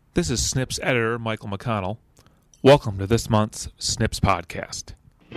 This is Snips editor Michael McConnell. Welcome to this month's Snips podcast.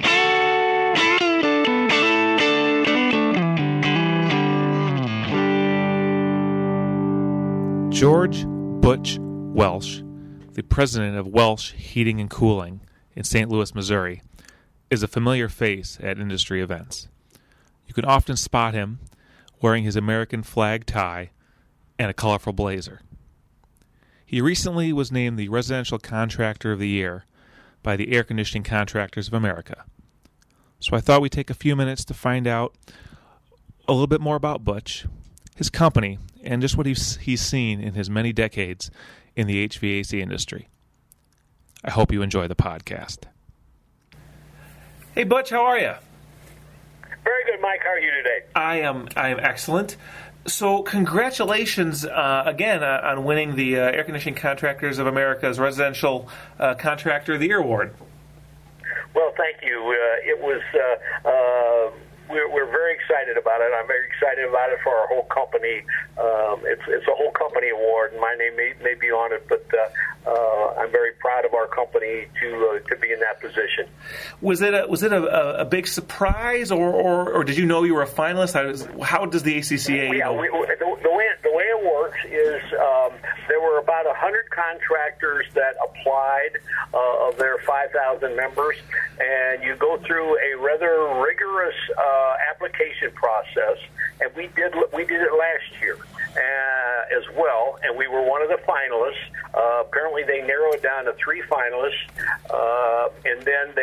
George Butch Welsh, the president of Welsh Heating and Cooling in St. Louis, Missouri, is a familiar face at industry events. You can often spot him wearing his American flag tie and a colorful blazer. He recently was named the Residential Contractor of the Year by the Air Conditioning Contractors of America. So I thought we'd take a few minutes to find out a little bit more about Butch, his company, and just what he's seen in his many decades in the HVAC industry. I hope you enjoy the podcast. Hey, Butch, how are you? Very good, Mike. How are you today? I am excellent. So congratulations again on winning the Air Conditioning Contractors of America's Residential Contractor of the Year Award. Well, thank you. We're very excited about it. I'm very excited about it for our whole company. It's a whole company award, and my name may be on it, but I'm very proud of our company to be in that position. Was it a big surprise, or did you know you were a finalist? How does the ACCA? Yeah, the way it works is there were about 100 contractors that applied of their 5,000 members, and you go through a rather rigorous application process, and we did it last year as well, and we were one of the finalists. Apparently, they narrowed it down to 3 finalists, and then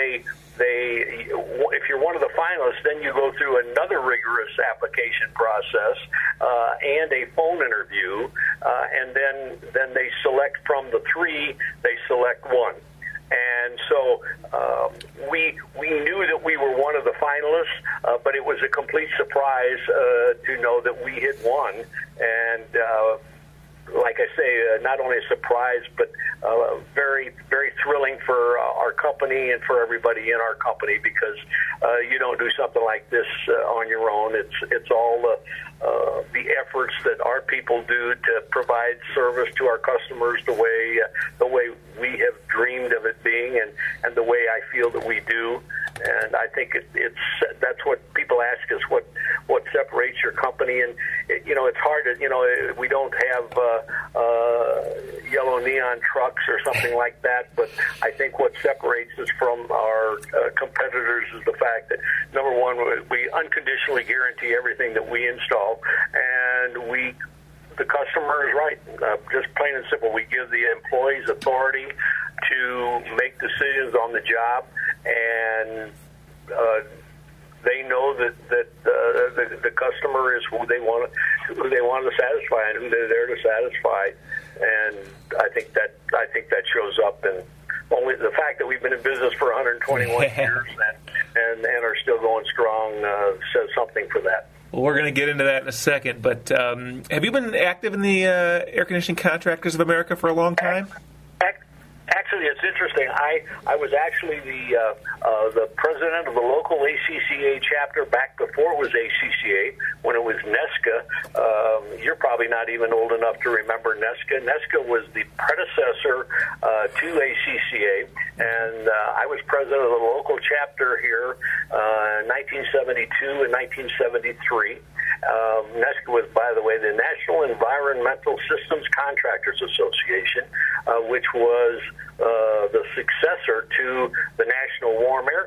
if you're one of the finalists, then you go through another rigorous application process and a phone interview, and then they select from the 3. They select 1. And so we knew that we were one of the finalists, but it was a complete surprise to know that we had won. And like I say, not only a surprise, but very, very thrilling for our company and for everybody in our company, because you don't do something like this on your own. It's all the efforts that our people do to provide service to our customers the way we have dreamed of it being, and the way I feel that we do. And I think that's what people ask us, what separates your company. And it's hard to, we don't have yellow neon trucks or something like that, but I think what separates us from our competitors is the fact that, number one, we unconditionally guarantee everything that we install, and the customer is right. Just plain and simple, we give the employees authority to make decisions on the job, and they know that the customer is who they want to satisfy and who they're there to satisfy, and I think that shows up in only the fact that we've been in business for 121 years and are still going strong says something for that. Well, we're going to get into that in a second, but have you been active in the Air Conditioning Contractors of America for a long time? Actually, it's interesting. I was actually the president of the local ACCA chapter back before it was ACCA, when it was NESCA. You're probably not even old enough to remember NESCA. NESCA was the predecessor to ACCA, and I was president of the local chapter here in 1972 and 1973. NESCA was, by the way, the National Environmental Systems Contractors Association, which was the successor to the National Warm Air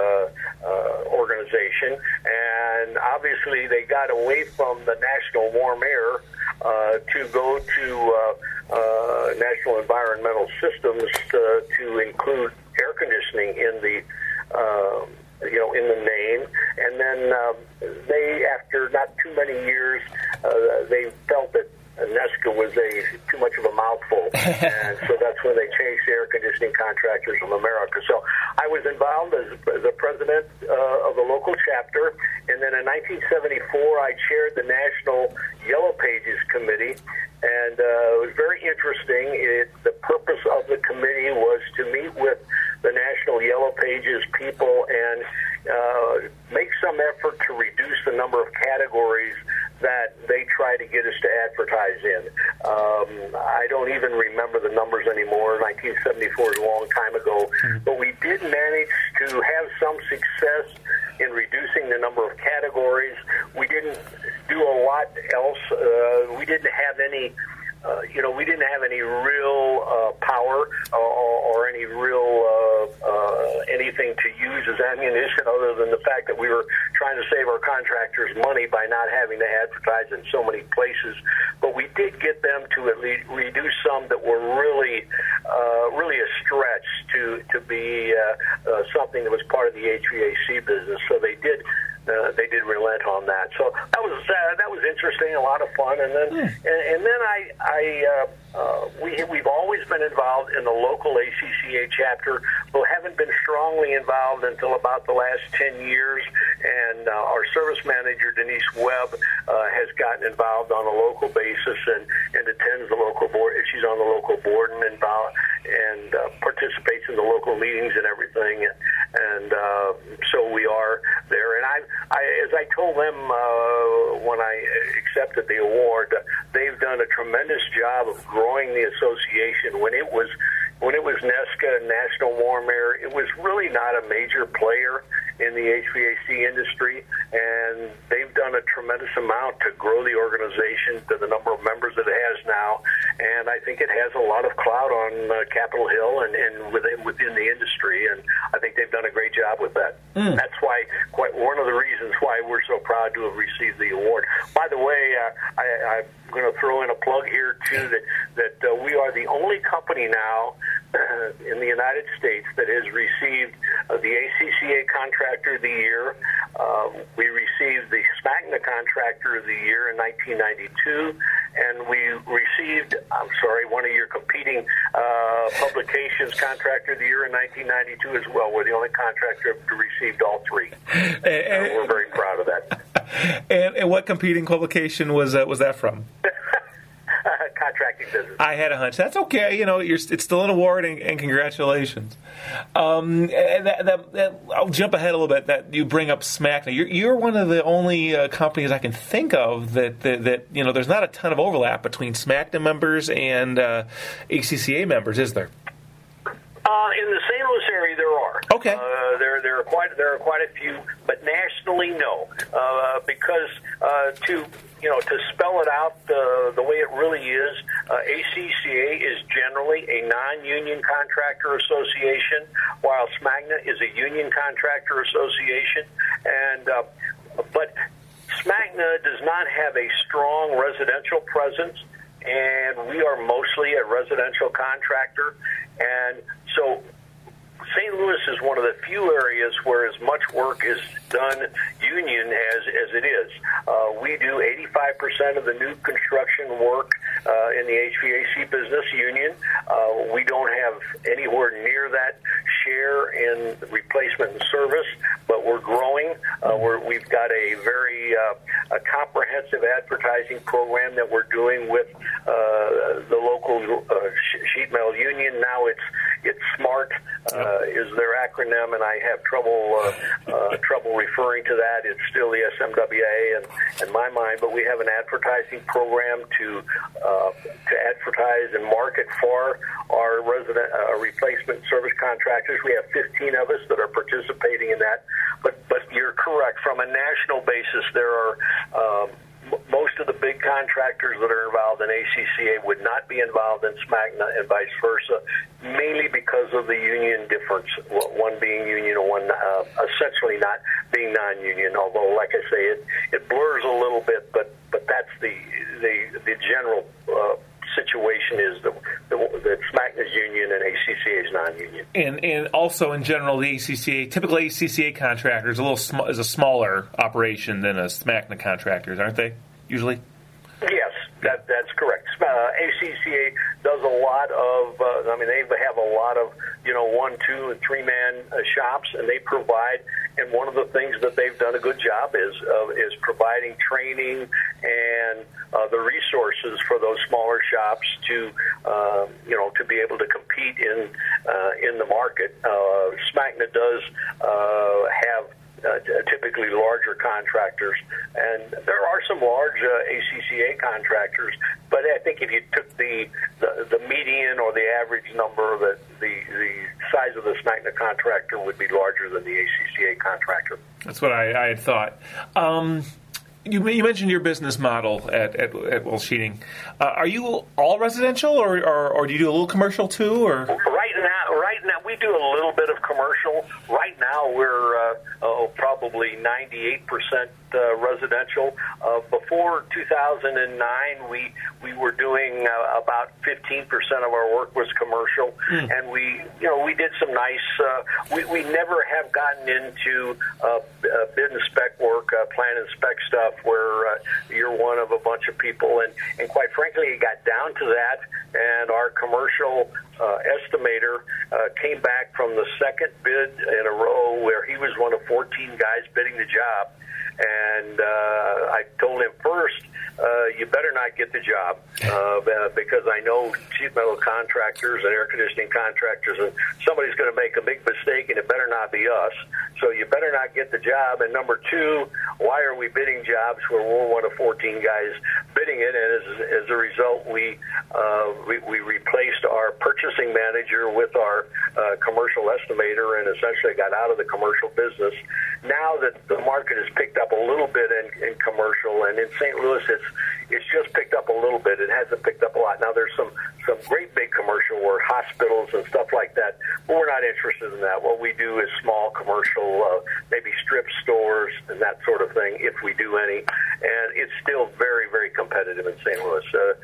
Organization. And obviously they got away from the National Warm Air to go to National Environmental Systems to include air conditioning in the in the name. And then they, after not too many years, they felt that NESCA was too much of a mouthful, and so that's when they changed the Air Conditioning Contractors of America. So I was involved as a president of the local chapter, and then in 1974 I chaired the National Yellow Pages Committee, and it was very interesting. The purpose of the committee was to meet with the National Yellow Pages people and make some effort to reduce the number of categories that they try to get us to advertise in. I don't even remember remember the numbers anymore. 1974 is a long time ago. But we did manage to have some success in reducing the number of categories. We didn't do a lot else. We didn't have any we didn't have any real power or any real anything to use as ammunition other than the fact that we were trying to save our contractors money by not having to advertise in so many places. But we did get them to at least reduce some that were really a stretch to be something that was part of the HVAC business. So they did relent on that. So that was interesting, a lot of fun. And then we've always been involved in the local ACCA chapter, but haven't been strongly involved until about the last 10 years. And our service manager, Denise Webb, has gotten involved on a local basis and attends the local board. She's on the local board and participates in the local meetings and everything. And so we are there. And as I told them when I accepted the award, they've done a tremendous job of growing the association. When it was NESCA, National Warm Air, it was really not a major player in the HVAC industry, and they've done a tremendous amount to grow the organization to the number of members that it has now. And I think it has a lot of clout on Capitol Hill and within the industry, and I think they've done a great job with that. That's one of the reasons why we're so proud to have received the award. By the way, I'm going to throw in a plug here too that we are the only company now in the United States that has received the ACCA Contractor of the Year. We received the SMACNA Contractor of the Year in 1992, and we received, one of your competing publications Contractor of the Year in 1992 as well. We're the only contractor who received all three. And we're very proud of that. And what competing publication was that from? Contracting business. I had a hunch. That's okay. It's still an award, and congratulations. I'll jump ahead a little bit. That you bring up SMACNA. You're one of the only companies I can think of that there's not a ton of overlap between SMACNA members and ACCA members, is there? In the St. Louis area, there are. Okay. There are quite a few, but nationally, no. Because to spell it out the way it really is, ACCA is generally a non-union contractor association, while SMACNA is a union contractor association. But SMACNA does not have a strong residential presence, and we are mostly a residential contractor. And so St. Louis is one of the few areas where as much work is done union as it is. We do 85% of the new construction work in the HVAC business union. We don't have anywhere near that share in replacement and service, but we're growing. We've got a very comprehensive advertising program that we're doing with the local sheet metal union. Now it's SMART is their acronym, and I have trouble referring to that. It's still the SMWA in my mind, but we have an advertising program to advertise and market for our replacement service contractors. We have 15 of us that are participating in that. But you're correct. From a national basis, there are most of the big contractors that are involved in ACCA would not be involved in SMACNA and vice versa, mainly because of the union difference, one being union and one essentially not being non-union, although, like I say, it blurs a little bit, but that's the general situation is that SMACNA is union and ACCA is non-union. And also in general, the ACCA, typical ACCA contractor is is a smaller operation than a SMACNA contractors, aren't they? Usually. Yes, that's correct. ACCA does a lot of. They have a lot of 1, 2, and 3 man shops, and they provide. And one of the things that they've done a good job is providing training and the resources for those smaller shops to be able to compete in the market. SMACNA does have typically larger contractors, and there are some large ACCA contractors, but I think if you took the the median or the average number, that the size of the SNITNA contractor would be larger than the ACCA contractor. That's what I had thought. You mentioned your business model at Welsh Heating. Are you all residential, or do you do a little commercial too? Or Right now, we do a little bit of commercial. Right now, we're probably 98% residential. Before 2009, we were doing about 15% of our work was commercial, and we did some nice. We never have gotten into bid and spec work, plan and spec stuff, where you're one of a bunch of people, and quite frankly, it got down to that, and our commercial estimator came back from the second bid in a row where he was one of 14 guys bidding the job. And I told him first, you better not get the job because I know sheet metal contractors and air conditioning contractors, and somebody's going to make a big mistake, and it better not be us. So you better not get the job. And number two, why are we bidding jobs where we're one of 14 guys bidding it? And as a result, we replaced our purchasing manager with our commercial estimator, and essentially got out of the commercial business. Now that the market has picked up a little bit in commercial, and in St. Louis it's just picked up a little bit. It hasn't picked up a lot. Now there's some great big commercial work, hospitals and stuff like that, but we're not interested in that. What we do is small commercial, maybe strip stores and that sort of thing, if we do any. And it's still very, very competitive in St. Louis.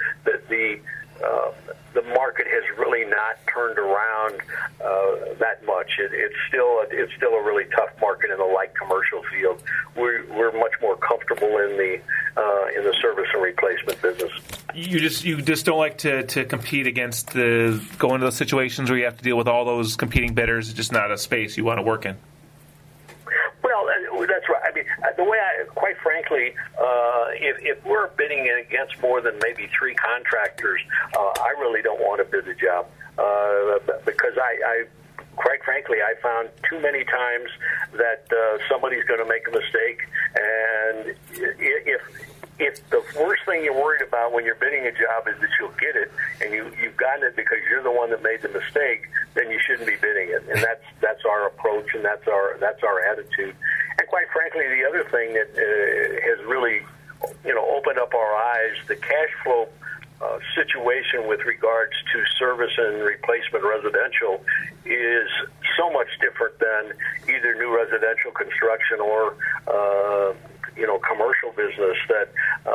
The market has really not turned around that much. It's still a really tough market in the light commercial field. We're much more comfortable in the service and replacement business. You just don't like to compete against go into those situations where you have to deal with all those competing bidders. It's just not a space you want to work in. Well, that's right. I mean, the way quite frankly, if we're bidding against more than maybe three contractors, I really don't want to bid the job because quite frankly, I found too many times that somebody's going to make a mistake, and if the worst thing you're worried about when you're bidding a job is that you'll get it, and you've gotten it because you're the one that made the mistake, then you shouldn't be bidding it. And that's our approach, and that's our attitude. And quite frankly, the other thing that has really opened up our eyes, the cash flow situation with regards to service and replacement residential is so much different than either new residential construction or commercial business that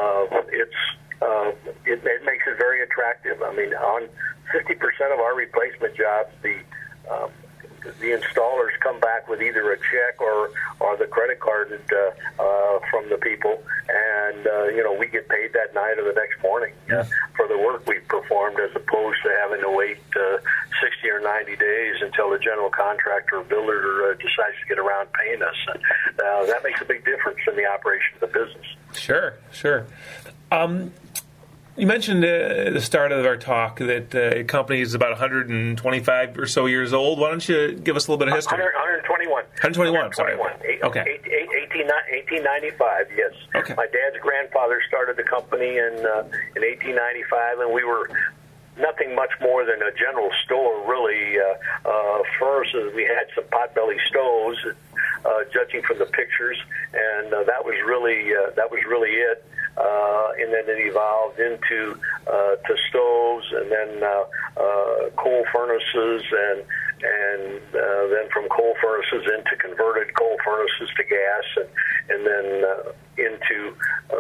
it makes it very attractive. I mean, on 50% of our replacement jobs, the installers come back with either a check or the credit card from the people, and we get paid that night or the next morning for the work we've performed, as opposed to having to wait 60 or 90 days until the general contractor or builder decides to get around paying us. And that makes a big difference in the operation of the business. Sure. You mentioned at the start of our talk that the company is about 125 or so years old. Why don't you give us a little bit of history? 121. 121, sorry. Okay. 1895, yes. Okay. My dad's grandfather started the company in 1895, and we were nothing much more than a general store, really. First, we had some potbelly stoves, judging from the pictures, and that was really it. And then it evolved into to stoves, and then coal furnaces, and then from coal furnaces into converted coal furnaces to gas, and then into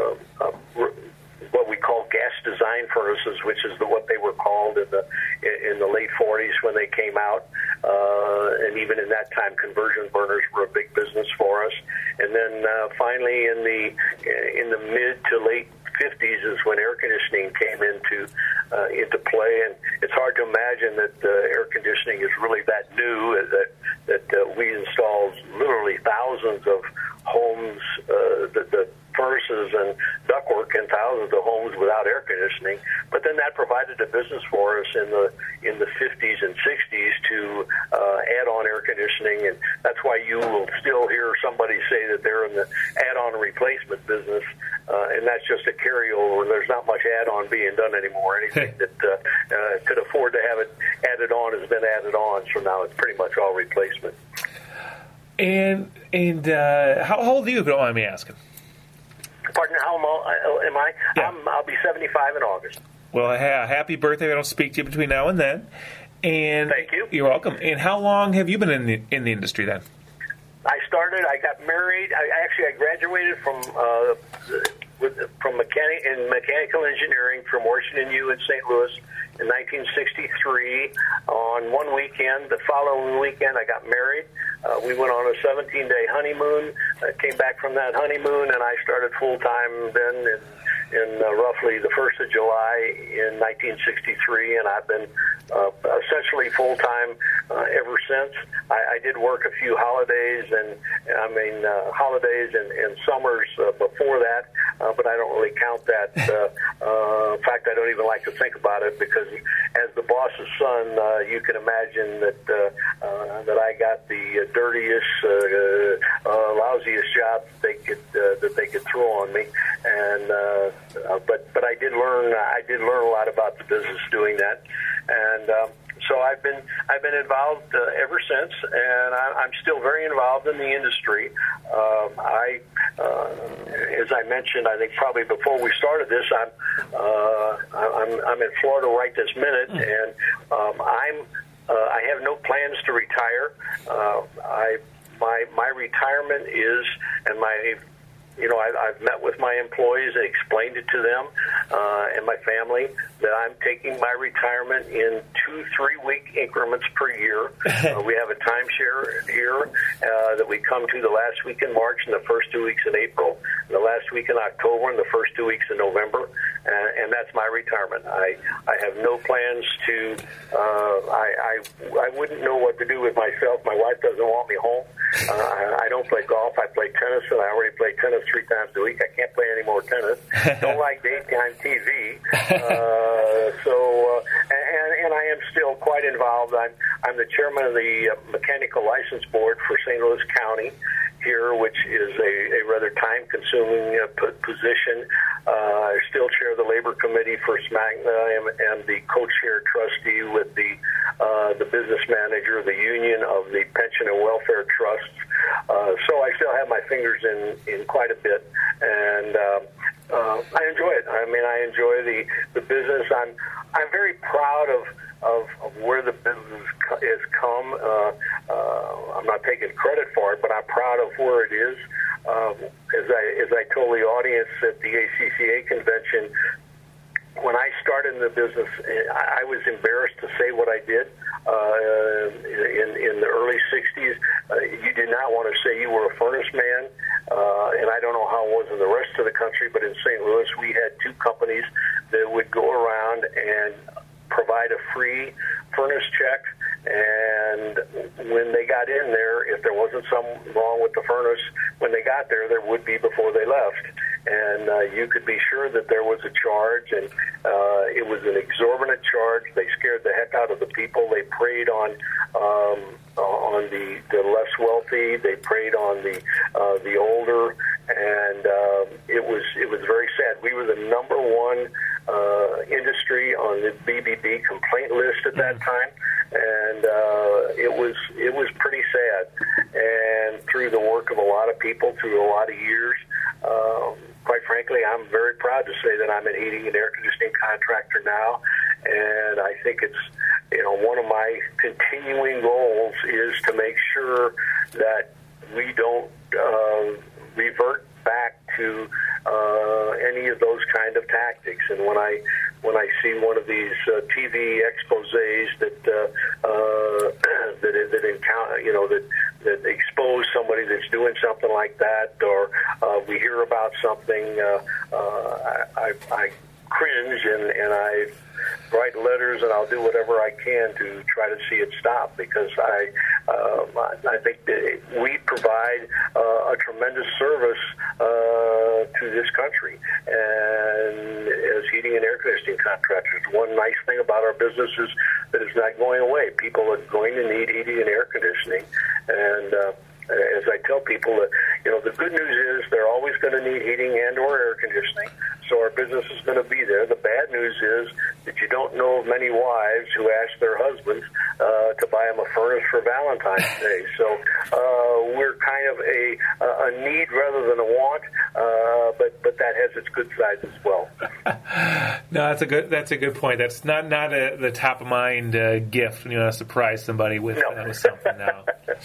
what we call gas design furnaces, which is what they were called in the late 40s when they came out. And even in that time, conversion burners were a big business for us. And then finally, in the mid to late 50s is when air conditioning came into play, and it's hard to imagine that air conditioning is really that new. That we installed literally thousands of homes, the furnaces and ductwork in thousands of homes without air conditioning. But then that provided a business for us in the 50s and 60s to add on air conditioning, and that's why you will still hear somebody say that they're in the add-on replacement business. and that's just a carryover. There's not much add-on being done anymore. Anything that could afford to have it added on has been added on, so now it's pretty much all replacement. And how old are you, if you don't mind me asking? Pardon, how am I? Yeah. I'll be 75 in August. Well, happy birthday. I don't speak to you between now and then. And thank you. You're welcome. And how long have you been in the industry then? I got married. I graduated from mechanical engineering from Washington U in St. Louis in 1963. On one weekend, the following weekend, I got married. We went on a 17-day honeymoon. Came back from that honeymoon, and I started full-time then in roughly the 1st of July in 1963, and I've been essentially full-time ever since. I did work a few holidays and summers before that, but I don't really count that. In fact, I don't even like to think about it, because as the boss's son, you can imagine that I got the dirtiest, lousiest job that they could throw on me, and but I did learn a lot about the business doing that, and so I've been involved ever since, and I'm still very involved in the industry. As I mentioned, I think probably before we started this, I'm in Florida right this minute, and I have no plans to retire. My retirement is, and I've met with my employees and explained it to them and my family that I'm taking my retirement in 2 3-week increments per year. We have a timeshare here that we come to the last week in March and the first 2 weeks in April, the last week in October, and the first 2 weeks in November, and that's my retirement. I have no plans to. I wouldn't know what to do with myself. My wife doesn't want me home. I don't play golf. I play tennis, and I already play tennis 3 times a week. I can't play any more tennis. Don't like daytime TV. And I am still quite involved. I'm the chairman of the Mechanical License Board for St. Louis County here, which is a rather time-consuming position. I still chair the labor committee for SMACNA and the co-chair trustee with the business manager of the union of the pension and welfare trusts. So I still have my fingers in quite a bit, and I enjoy it. I mean, I enjoy the business. I'm very proud of where the business has come. I'm not taking credit for it, but I'm proud of where it is. As I told the audience at the ACCA convention, when I started in the business, I was embarrassed to say what I did. In the early 60s, you did not want to say you were a furnace man, and I don't know how it was in the rest of the country, but in St. Louis, we had 2 companies that would go around and provide a free furnace check, and when they got in there, if there wasn't something wrong with the furnace, when they got there, there would be before they left. And you could be sure that there was a charge, and it was an exorbitant charge. They scared the heck out of the people. They preyed on the less wealthy. They preyed on the older, and it was very sad. We were the number 1 industry on the BBB complaint list at that time, and it was pretty sad. And through the work of a lot of people, through a lot of years, quite frankly, I'm very proud to say that I'm an heating and air conditioning contractor now, and I think it's one of my continuing goals is to make sure that we don't revert back to any of those kind of tactics. And when I see one of these TV exposés that expose somebody that's doing something like that, or we hear about something, I cringe and I write letters, and I'll do whatever I can to try to see it stop, because I think that we provide a tremendous service to this country. And as heating and air conditioning contractors, one nice thing about our business is that it's not going away. People are going to need heating and air conditioning, and as I tell people, the good news is they're always going to need heating and or air conditioning, so our business is going to be there. The bad news is that you don't know of many wives who ask their husbands to buy them a furnace for Valentine's Day. So we're kind of a need rather than a want, but that has its good sides as well. No, that's a good point. That's not the top of mind gift when you want to surprise somebody with something now.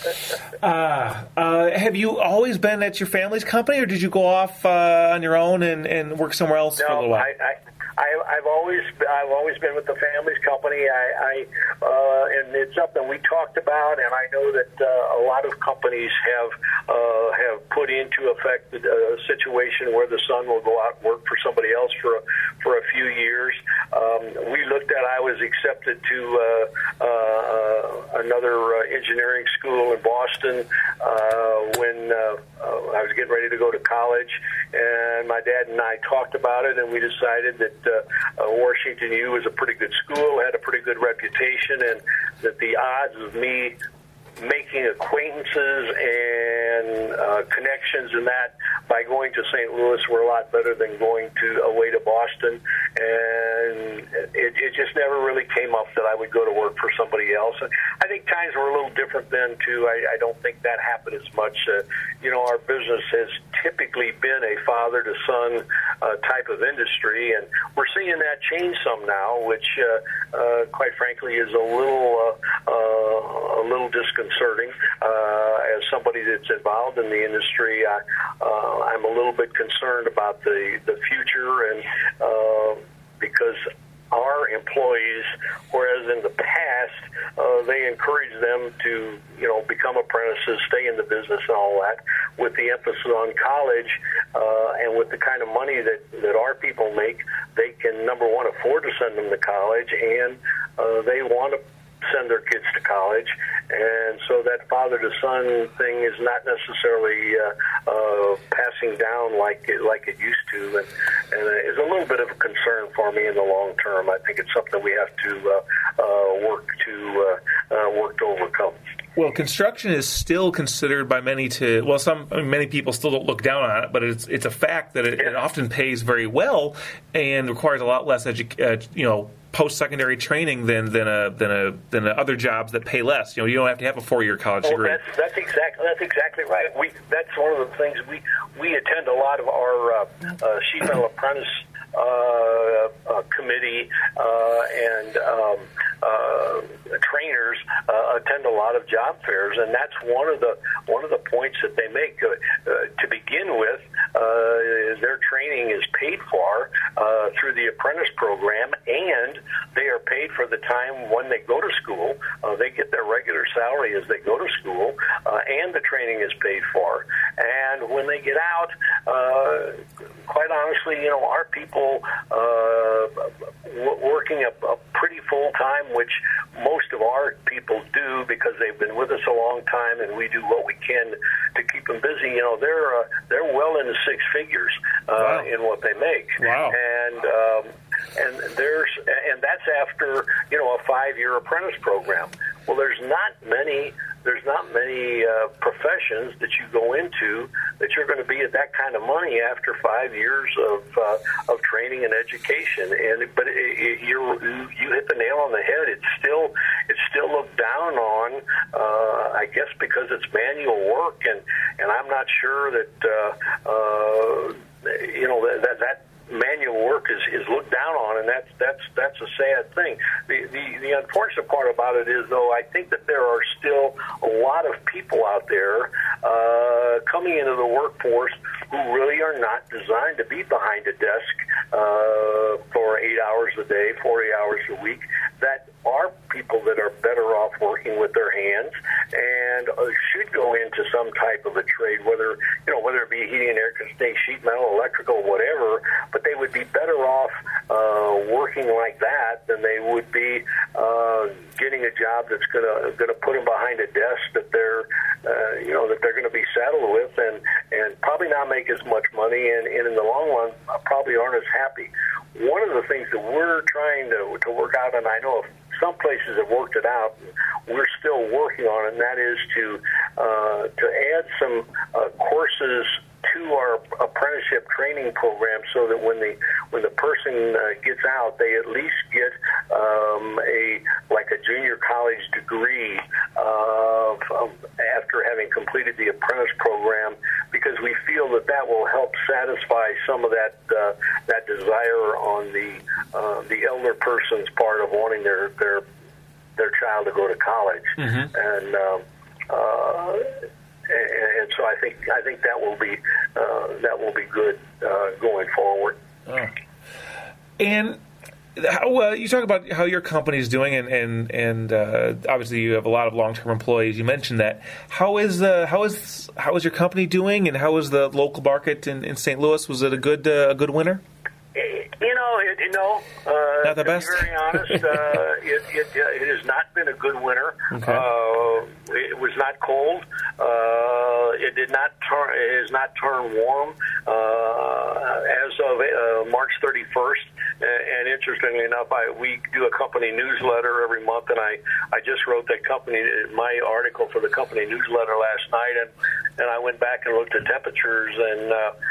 Have you always been at your family's company, or did you go off on your own and work somewhere else for a little while? I've always been with the family's company. And it's something we talked about, and I know that a lot of companies have put into effect a situation where the son will go out and work for somebody else for a few years. We looked at. I was accepted to another engineering school in Boston when I was getting ready to go to college, and my dad and I talked about it, and we decided that Washington U was a pretty good school, had a pretty good reputation, and that the odds of me making acquaintances and connections in that by going to St. Louis were a lot better than going away to Boston, and it just never really came up that I would go to work for somebody else. And I think times were a little different then too. I don't think that happened as much. Our business has typically been a father to son type of industry, and we're seeing that change some now, which quite frankly is a little disconcerting. As somebody that's involved in the industry, I'm a little bit concerned about the future, and because our employees, whereas in the past they encouraged them to become apprentices, stay in the business and all that, with the emphasis on college, and with the kind of money that our people make, they can, number one, afford to send them to college, and they want to send their kids to college, and so that father-to-son thing is not necessarily passing down like it used to, and is a little bit of a concern for me in the long term. I think it's something we have to work to overcome. Well, construction is still considered by many many people still don't look down on it, but it's a fact that it often pays very well and requires a lot less post-secondary training than other jobs that pay less. You don't have to have a 4-year college degree. That's exactly right. That's one of the things we attend a lot of our sheet metal apprentice committee and trainers attend a lot of job fairs, and that's one of the points that they make. To begin with, their training is paid for through the apprentice program, and they are paid for the time when they go to school. They get their regular salary as they go to school, and the training is paid for. And when they get out, quite honestly, our people working a pretty full time, which most of our people do because they've been with us a long time, and we do what we can to keep them busy. They're well into six figures in what they make. Wow. And that's after a 5-year apprentice program. Well, there's not many professions that you go into that you're going to be at that kind of money after 5 years of training and education. But you hit the nail on the head. It's still looked down on, I guess, because it's manual work, and I'm not sure that that manual work is looked down on, and that's a sad thing. The unfortunate part about it is, though, I think that there are still a lot of people out there coming into the workforce who really are not designed to be behind a desk for 8 hours a day, 40 hours a week, that are people that are better off working with their hands and should go into some type of a trade, whether it be heating and air conditioning, sheet metal, electrical, whatever, but they would be better off working like that than they would be getting a job that's going to put them behind a desk that they're going to be saddled with and probably not make as much money, and in the long run probably aren't as happy. One of the things that we're trying to work out, and I know some places have worked it out, we're still working on it, and that is to add some courses to our apprenticeship training program, so that when the person gets out, they at least get a junior college degree after having completed the apprentice program, because we feel that will help satisfy some of that desire on the elder person's part of wanting their child to go to college. Mm-hmm. And so I think that will be good going forward. And how you talk about how your company is doing, and obviously you have a lot of long-term employees. You mentioned that. How is your company doing, and how is the local market in St. Louis? Was it a good winter? Not the best. To be very honest, it has not been a good winter. Okay. It was not cold. It did not turn. It has not turned warm as of March 31st. And interestingly enough, we do a company newsletter every month, and I just wrote my article for the company newsletter last night, and I went back and looked at temperatures, and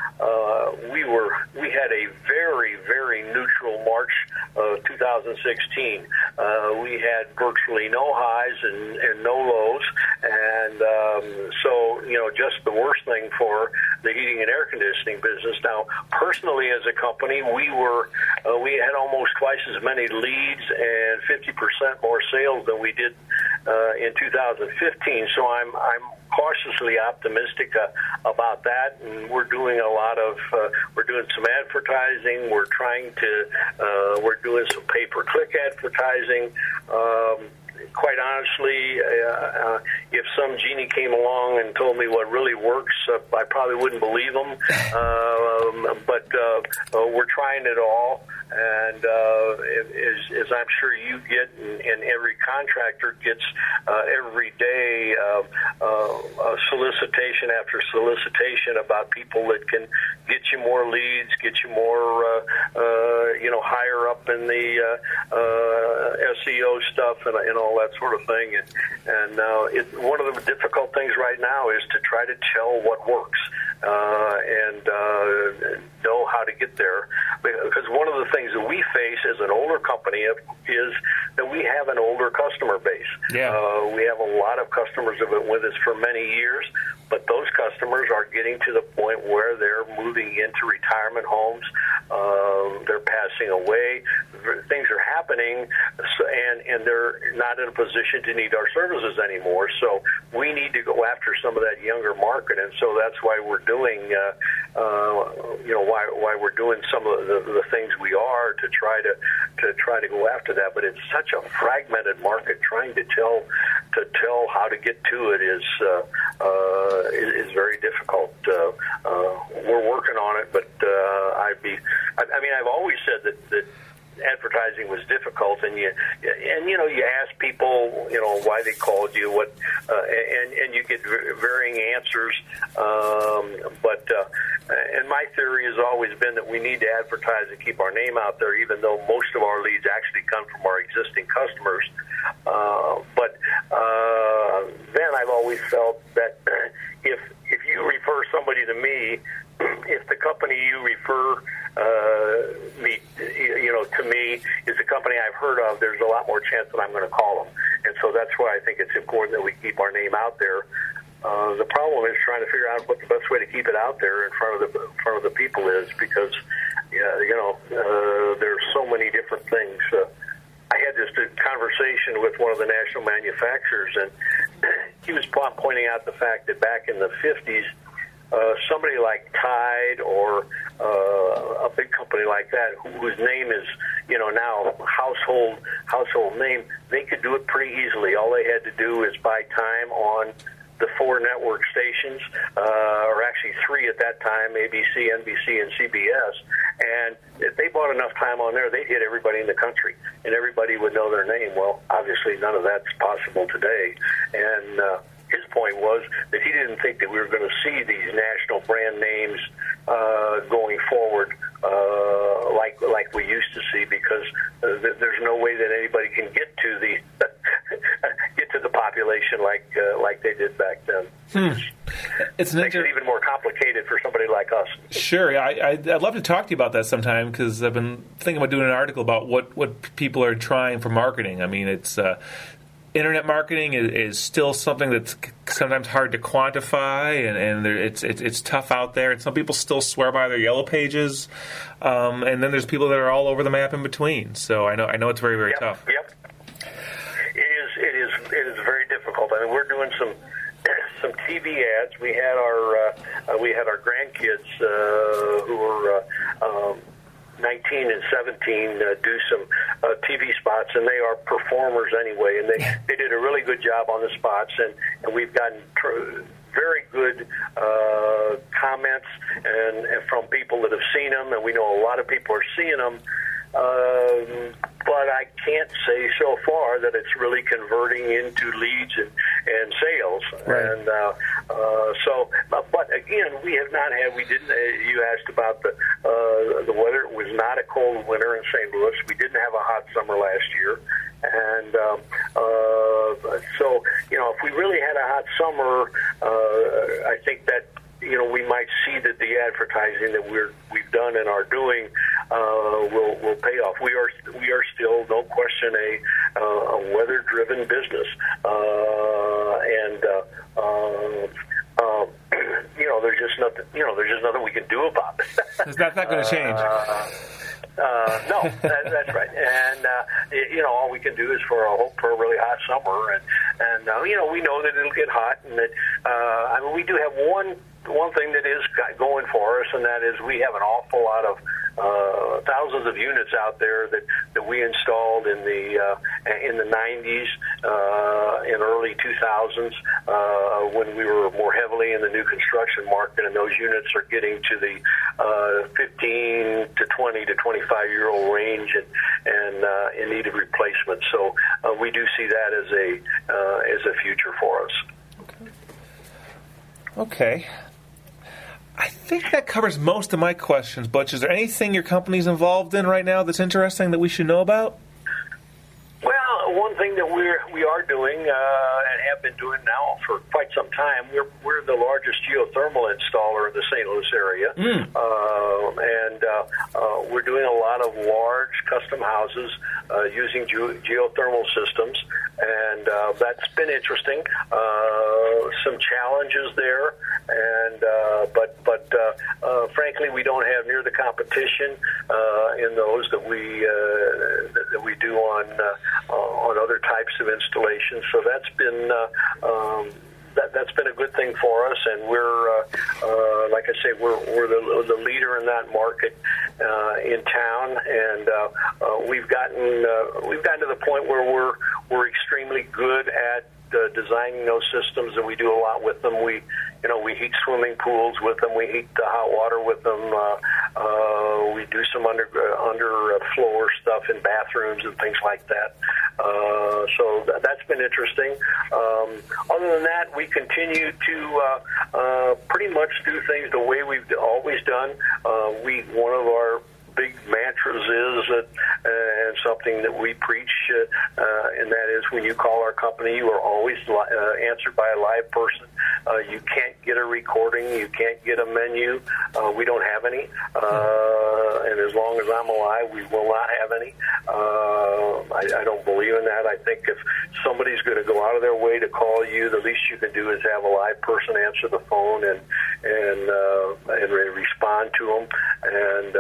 we had a very, very neutral March of 2016. We had virtually no highs and no lows, and so just the worst thing for the heating and air conditioning business. Now, personally, as a company, we had almost twice as many leads and 50% more sales than we did in 2015. So I'm cautiously optimistic about that, and we're doing we're doing some advertising. We're doing some pay-per-click advertising. Quite honestly, if some genie came along and told me what really works, I probably wouldn't believe them. But we're trying it all. And as I'm sure you get, and every contractor gets every day, solicitation after solicitation about people that can get you more leads, get you more, higher up in the SEO stuff and all that sort of thing. And one of the difficult things right now is to try to tell what works and know how to get there. Because one of the things that we face as an older company is that we have an older customer base. Yeah. We have a lot of customers that have been with us for many years, but those customers are getting to the point where they're moving into retirement homes. They're passing away. Things are happening, and they're not in a position to need our services anymore. So we need to go after some of that younger market, and so that's why we're doing, why we're doing some of the things we are to try to go after that. But it's such a fragmented market. Trying to tell how to get to it is very difficult. We're working on it, but I've always said that advertising was difficult, and you ask people why they called you, and you get varying answers. And my theory has always been that we need to advertise and keep our name out there, even though most of our leads actually come from our existing customers. But then I've always felt that if you refer somebody to me, if the company you refer to me is a company I've heard of, there's a lot more chance that I'm going to call them. And so that's why I think it's important that we keep our name out there. The problem is trying to figure out what the best way to keep it out there in front of the people is, because there's so many different things. I had this conversation with one of the national manufacturers, and he was pointing out the fact that back in the 50s, somebody like Tide or a big company like that, whose name is now household name, they could do it pretty easily. All they had to do is buy time on the 4 network stations, or actually 3 at that time, ABC, NBC, and CBS. And if they bought enough time on there, they'd hit everybody in the country, and everybody would know their name. Well, obviously none of that's possible today. And his point was that he didn't think that we were going to see these national brand names going forward like we used to see, because there's no way that anybody can get to the population like they did back then. It makes it even more complicated for somebody like us. Sure, I'd love to talk to you about that sometime, because I've been thinking about doing an article about what people are trying for marketing. I mean, it's internet marketing is still something that's sometimes hard to quantify, and it's tough out there. And some people still swear by their yellow pages, and then there's people that are all over the map in between. So I know it's very, very tough. Yep. It is very difficult. I mean, we're doing some TV ads. We had our grandkids who were 19 and 17 do some TV spots, and they are performers anyway, and they did a really good job on the spots, and we've gotten very good comments and from people that have seen them, and we know a lot of people are seeing them. But I can't say so far that it's really converting into leads and sales. Right. And but again, we have not had. We didn't. You asked about the weather. It was not a cold winter in St. Louis. We didn't have a hot summer last year, and so if we really had a hot summer, I think that we might see that the advertising that we've done and are doing will pay off. We are still, no question, a weather-driven business, and there's just nothing. There's just nothing we can do about it. That's not going to change. No, that's right. And all we can do is hope for a really hot summer, and we know that it'll get hot, and that we do have one thing that is going for us, and that is we have an awful lot of thousands of units out there that we installed in the 90s and early 2000s when we were more heavily in the new construction market, and those units are getting to the 15 to 20 to 25-year-old range and in need of replacement. So we do see that as a future for us. Okay. I think that covers most of my questions, Butch. Is there anything your company's involved in right now that's interesting that we should know about? Well, one thing that we are doing and have been doing now for quite some time, we're the largest geothermal installer in the St. Louis area, and we're doing a lot of large custom houses using geothermal systems, and that's been interesting. Some challenges there, and but frankly, we don't have near the competition in those that we do on other types of installations. So that's been that's been a good thing for us, and we're like I say, we're the leader in that market in town, and we've gotten to the point where we're extremely good at designing those systems, and we do a lot with them. We heat swimming pools with them. We heat the hot water with them. We do some under floor stuff in bathrooms and things like that. So that's been interesting. Other than that, we continue to pretty much do things the way we've always done. One of our big mantras is that, and something that we preach, and that is when you call our company, you are always answered by a live person. You can't get a recording. You can't get a menu. We don't have any. And as long as I'm alive, we will not have any. I don't believe in that. I think if somebody's going to go out of their way to call you, the least you can do is have a live person answer the phone and respond to them. And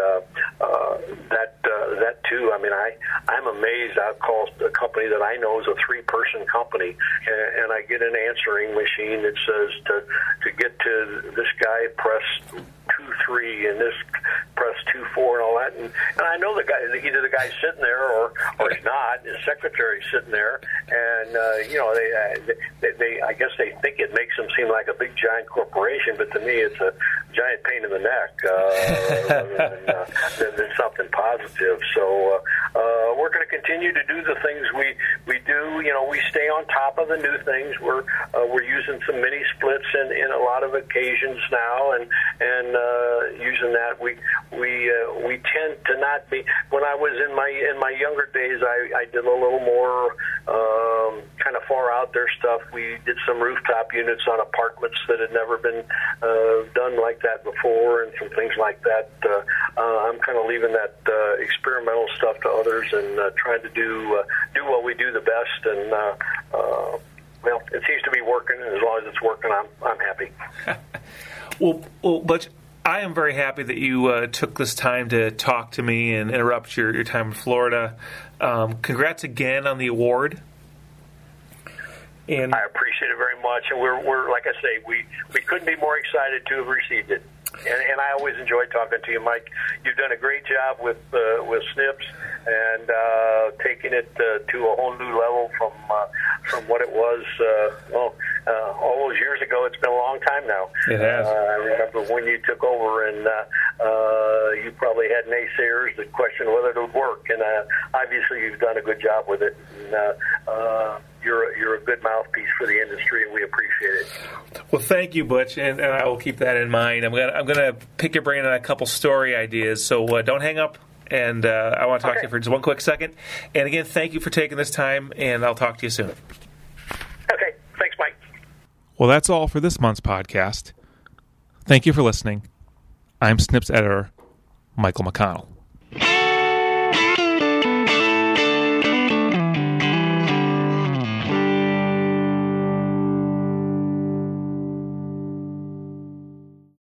that too. I mean, I'm amazed. I've called a company that I know is a 3-person company, and I get an answering machine that says to get to this guy, press 2-3, and this press 2-4, and all that. And I know the guy, either the guy's sitting there or he's not. His secretary's sitting there, and they I guess they think it makes them seem like a big giant corporation, but to me it's a giant pain in the neck than something positive. So we're going to continue to do the things we do. You know, we stay on top of the new things. We're using some mini splits in a lot of occasions now, and using that we tend to not be. When I was in my younger days, I did a little more kind of far out there stuff. We did some rooftop units on apartments that had never been done like that before, and some things like that. I'm kind of leaving that experimental stuff to others, and trying to do what we do the best. And well, it seems to be working, and as long as it's working, I'm happy. Well, Butch, I am very happy that you took this time to talk to me and interrupt your time in Florida. Congrats again on the award. And I appreciate it very much, and we're like I say, we couldn't be more excited to have received it. And I always enjoy talking to you, Mike. You've done a great job with Snips, and taking it to a whole new level from what it was. All those years ago. It's been a long time now. It has. I remember when you took over, and you probably had naysayers that questioned whether it would work. And obviously, you've done a good job with it. And, you're a good mouthpiece for the industry, and we appreciate it. Well, thank you, Butch, and I will keep that in mind. I'm gonna pick your brain on a couple story ideas, so don't hang up. And I want to talk to you for just one quick second. And again, thank you for taking this time, and I'll talk to you soon. Okay, thanks, Mike. Well, that's all for this month's podcast. Thank you for listening. I'm Snips editor Michael McConnell.